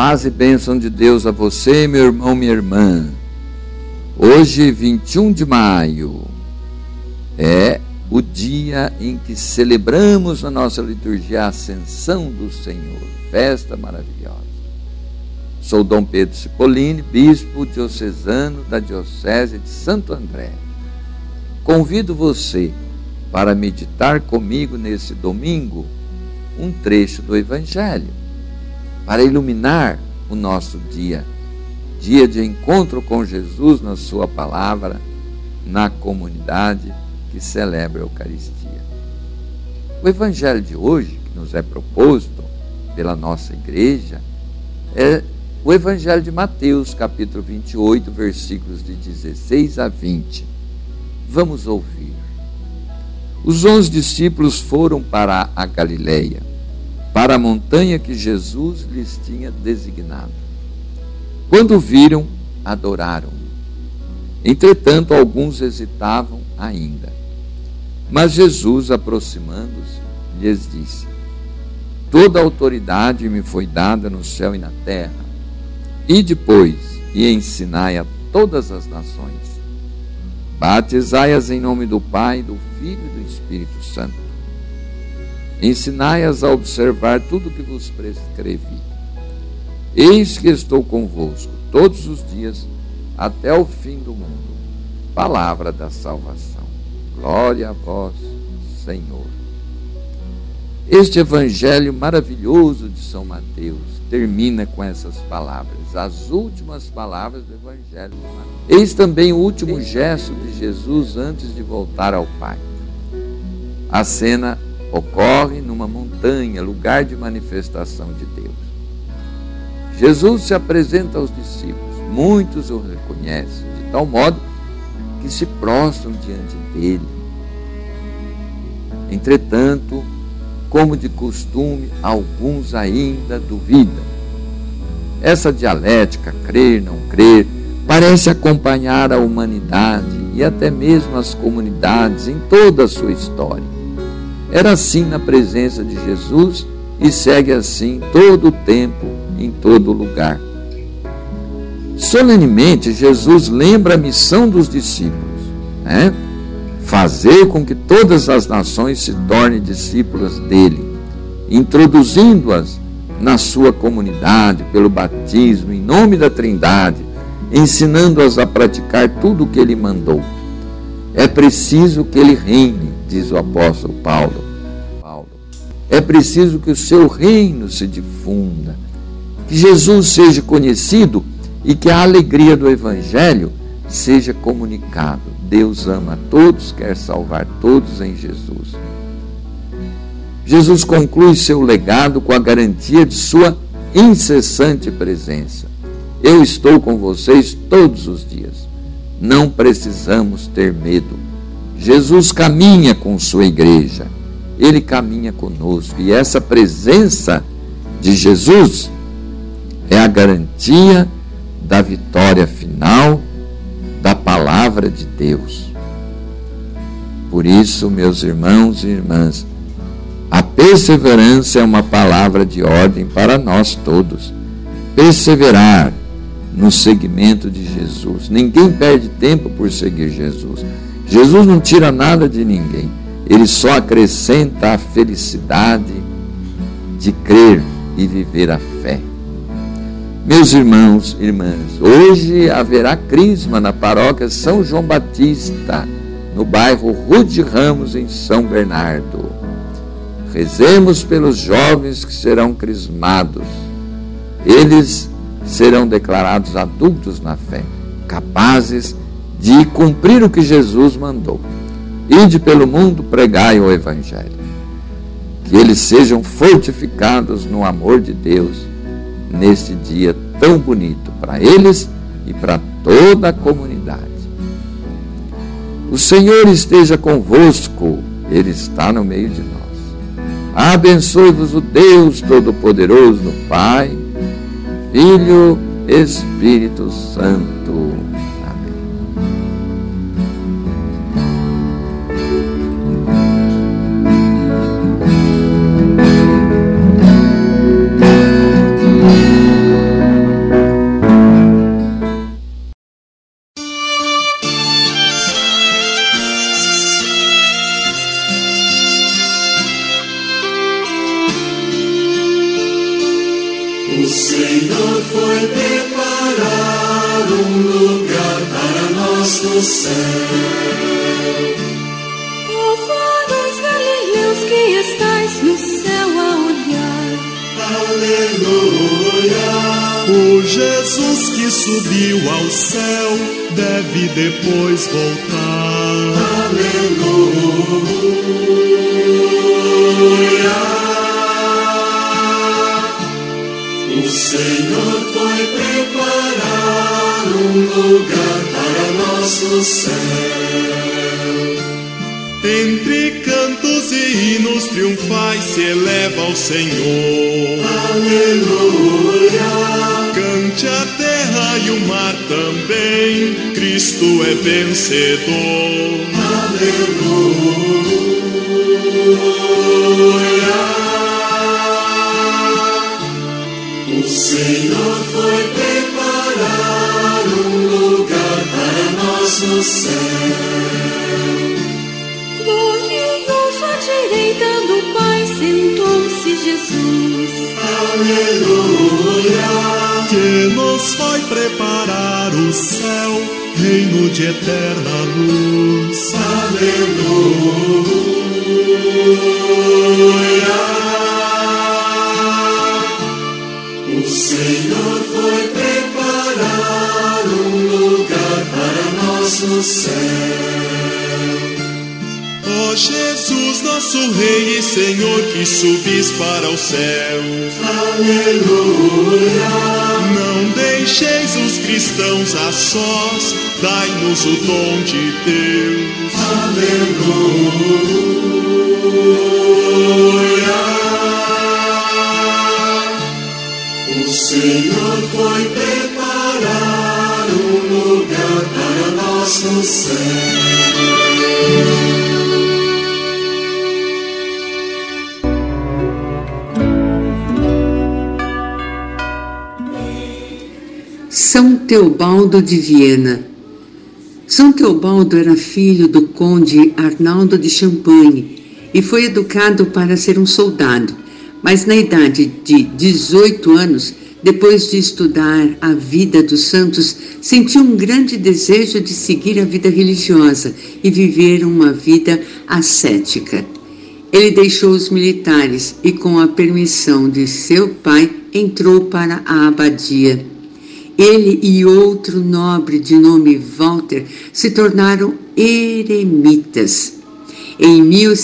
Paz e bênção de Deus a você, meu irmão, minha irmã. Hoje, 21 de maio, é o dia em que celebramos na nossa liturgia a Ascensão do Senhor, festa maravilhosa. Sou Dom Pedro Cipollini, bispo diocesano da Diocese de Santo André. Convido você para meditar comigo nesse domingo um trecho do Evangelho, para iluminar o nosso dia de encontro com Jesus na sua palavra, na comunidade que celebra a Eucaristia. O Evangelho de hoje, que nos é proposto pela nossa igreja, é o Evangelho de Mateus, capítulo 28, versículos de 16 a 20. Vamos ouvir. Os 11 discípulos foram para a Galileia, para a montanha que Jesus lhes tinha designado. Quando o viram, adoraram. Entretanto, alguns hesitavam ainda. Mas Jesus, aproximando-se, lhes disse: Toda a autoridade me foi dada no céu e na terra. Ide, pois, e ensinai a todas as nações. Batizai-as em nome do Pai, do Filho e do Espírito Santo. Ensinai-as a observar tudo o que vos prescrevi. Eis que estou convosco todos os dias, até o fim do mundo. Palavra da salvação. Glória a vós, Senhor. Este evangelho maravilhoso de São Mateus termina com essas palavras, as últimas palavras do evangelho de Mateus. Eis também o último gesto de Jesus antes de voltar ao Pai. A cena ocorre numa montanha, lugar de manifestação de Deus. Jesus se apresenta aos discípulos, muitos o reconhecem, de tal modo que se prostram diante dele. Entretanto, como de costume, alguns ainda duvidam. Essa dialética, crer, não crer, parece acompanhar a humanidade e até mesmo as comunidades em toda a sua história. Era assim na presença de Jesus e segue assim todo o tempo, em todo lugar. Solenemente, Jesus lembra a missão dos discípulos, fazer com que todas as nações se tornem discípulas dele, introduzindo-as na sua comunidade pelo batismo em nome da Trindade, ensinando-as a praticar tudo o que ele mandou. É preciso que ele reine, diz o apóstolo Paulo. É preciso que o seu reino se difunda, que Jesus seja conhecido e que a alegria do Evangelho seja comunicado. Deus ama a todos, quer salvar todos em Jesus. Jesus conclui seu legado com a garantia de sua incessante presença. Eu estou com vocês todos os dias. Não precisamos ter medo. Jesus caminha com sua igreja. Ele caminha conosco. E essa presença de Jesus é a garantia da vitória final da palavra de Deus. Por isso, meus irmãos e irmãs, a perseverança é uma palavra de ordem para nós todos. Perseverar no seguimento de Jesus. Ninguém perde tempo por seguir Jesus. Jesus não tira nada de ninguém. Ele só acrescenta a felicidade de crer e viver a fé. Meus irmãos e irmãs, hoje haverá crisma na paróquia São João Batista, no bairro Rude Ramos, em São Bernardo. Rezemos pelos jovens que serão crismados. Eles serão declarados adultos na fé, capazes de cumprir o que Jesus mandou. Ide pelo mundo, pregai o Evangelho. Que eles sejam fortificados no amor de Deus neste dia tão bonito para eles e para toda a comunidade. O Senhor esteja convosco, Ele está no meio de nós. Abençoe-vos o Deus Todo-Poderoso, Pai, Filho, Espírito Santo. lugar para nós no céu. Ó faróis galileus que estais no céu a olhar, aleluia. O Jesus que subiu ao céu deve depois voltar, aleluia. O Senhor foi preparar um lugar para nós no céu. Entre cantos e hinos triunfais se eleva ao Senhor, aleluia. Cante a terra e o mar também, Cristo é vencedor, aleluia. O Senhor foi preparar um lugar para nós no céu. glorioso à direita do Pai sentou-se Jesus, aleluia. Que nos foi preparar o céu, reino de eterna luz, aleluia. O Senhor foi preparar um lugar para nós no céu. Ó Jesus, nosso Rei e Senhor, que subis para os céus, aleluia. Não deixeis os cristãos a sós, dai-nos o dom de Deus, aleluia. O Senhor foi preparar um lugar para nós no céu. São Teobaldo de Viena. São Teobaldo era filho do conde Arnaldo de Champagne e foi educado para ser um soldado, mas na idade de 18 anos, depois de estudar a vida dos santos, sentiu um grande desejo de seguir a vida religiosa e viver uma vida ascética. Ele deixou os militares e, com a permissão de seu pai, entrou para a abadia. Ele e outro nobre de nome Walter se tornaram eremitas. Em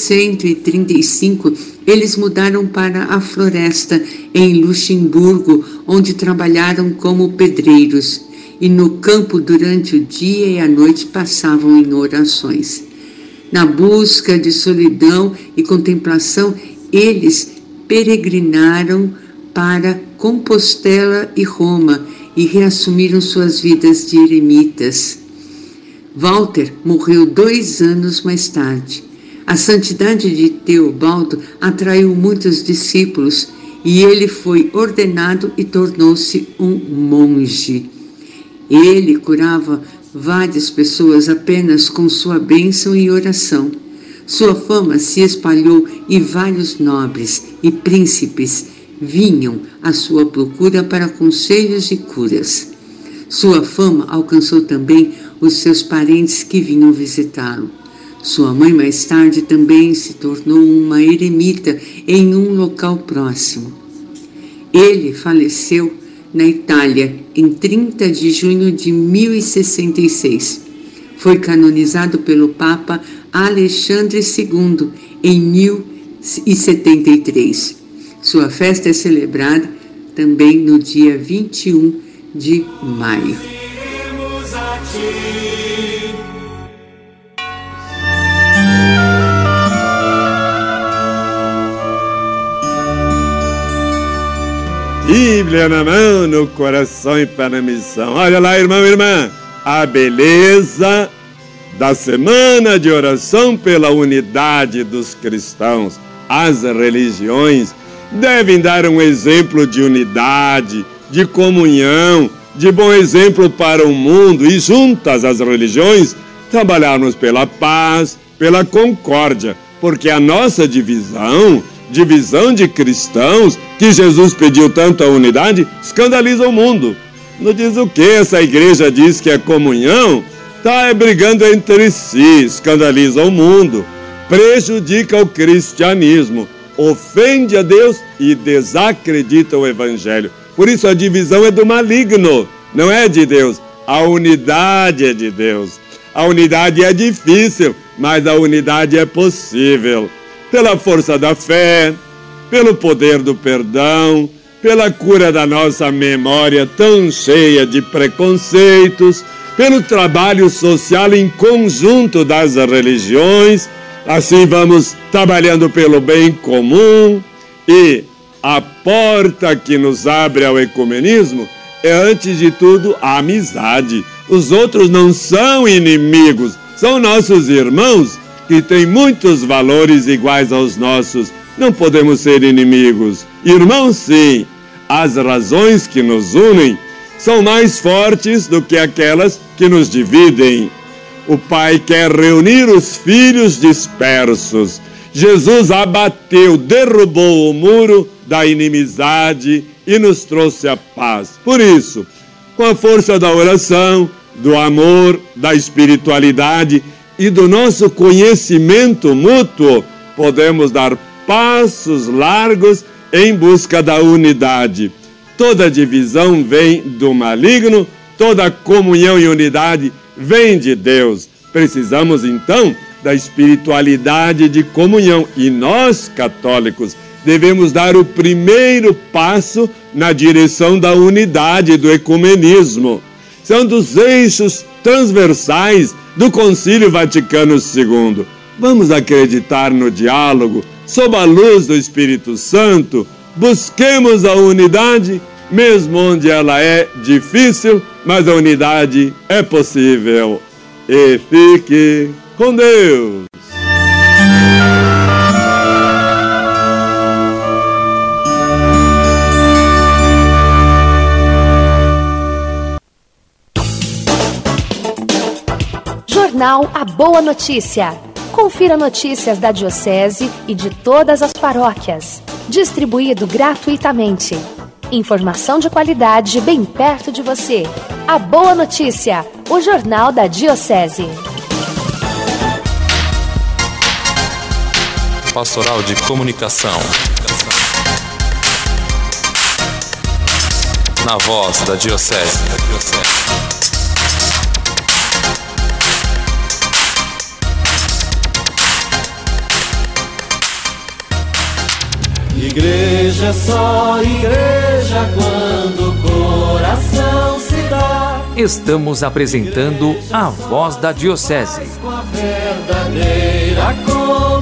1135, eles mudaram para a floresta em Luxemburgo, onde trabalharam como pedreiros, e no campo durante o dia e a noite passavam em orações. Na busca de solidão e contemplação, eles peregrinaram para Compostela e Roma e reassumiram suas vidas de eremitas. Walter morreu 2 anos mais tarde. A santidade de Teobaldo atraiu muitos discípulos e ele foi ordenado e tornou-se um monge. Ele curava várias pessoas apenas com sua bênção e oração. Sua fama se espalhou e vários nobres e príncipes vinham à sua procura para conselhos e curas. Sua fama alcançou também os seus parentes que vinham visitá-lo. Sua mãe mais tarde também se tornou uma eremita em um local próximo. Ele faleceu na Itália em 30 de junho de 1066. Foi canonizado pelo Papa Alexandre II em 1073. Sua festa é celebrada também no dia 21 de maio. Bíblia na mão, no coração e para a missão. Olha lá, irmão e irmã, a beleza da semana de oração pela unidade dos cristãos. As religiões devem dar um exemplo de unidade, de comunhão, de bom exemplo para o mundo e juntas as religiões trabalharmos pela paz, pela concórdia, porque a nossa divisão de cristãos, que Jesus pediu tanto a unidade, escandaliza o mundo. Não diz o que? Essa igreja diz que é comunhão, está brigando entre si, escandaliza o mundo, prejudica o cristianismo, ofende a Deus e desacredita o evangelho. Por isso a divisão é do maligno, não é de Deus. A unidade é de Deus. A unidade é difícil, mas a unidade é possível. Pela força da fé, pelo poder do perdão, pela cura da nossa memória tão cheia de preconceitos, pelo trabalho social em conjunto das religiões. Assim vamos trabalhando pelo bem comum, e a porta que nos abre ao ecumenismo é, antes de tudo, a amizade. Os outros não são inimigos, são nossos irmãos que têm muitos valores iguais aos nossos. Não podemos ser inimigos. Irmãos, sim. As razões que nos unem são mais fortes do que aquelas que nos dividem. O Pai quer reunir os filhos dispersos. Jesus abateu, derrubou o muro da inimizade e nos trouxe a paz. Por isso, com a força da oração, do amor, da espiritualidade e do nosso conhecimento mútuo, podemos dar passos largos em busca da unidade. Toda divisão vem do maligno, toda comunhão e unidade vem de Deus. Precisamos, então, da espiritualidade de comunhão. E nós, católicos, devemos dar o primeiro passo na direção da unidade, do ecumenismo. São dos eixos transversais do Concílio Vaticano II. Vamos acreditar no diálogo, sob a luz do Espírito Santo. Busquemos a unidade, mesmo onde ela é difícil, mas a unidade é possível. E fique com Deus. Jornal A Boa Notícia. Confira notícias da Diocese e de todas as paróquias. Distribuído gratuitamente. Informação de qualidade bem perto de você. A Boa Notícia, o Jornal da Diocese. Pastoral de Comunicação. Na voz da Diocese. Igreja é só igreja quando o coração se dá. Estamos apresentando a voz da Diocese. Com a verdadeira cor.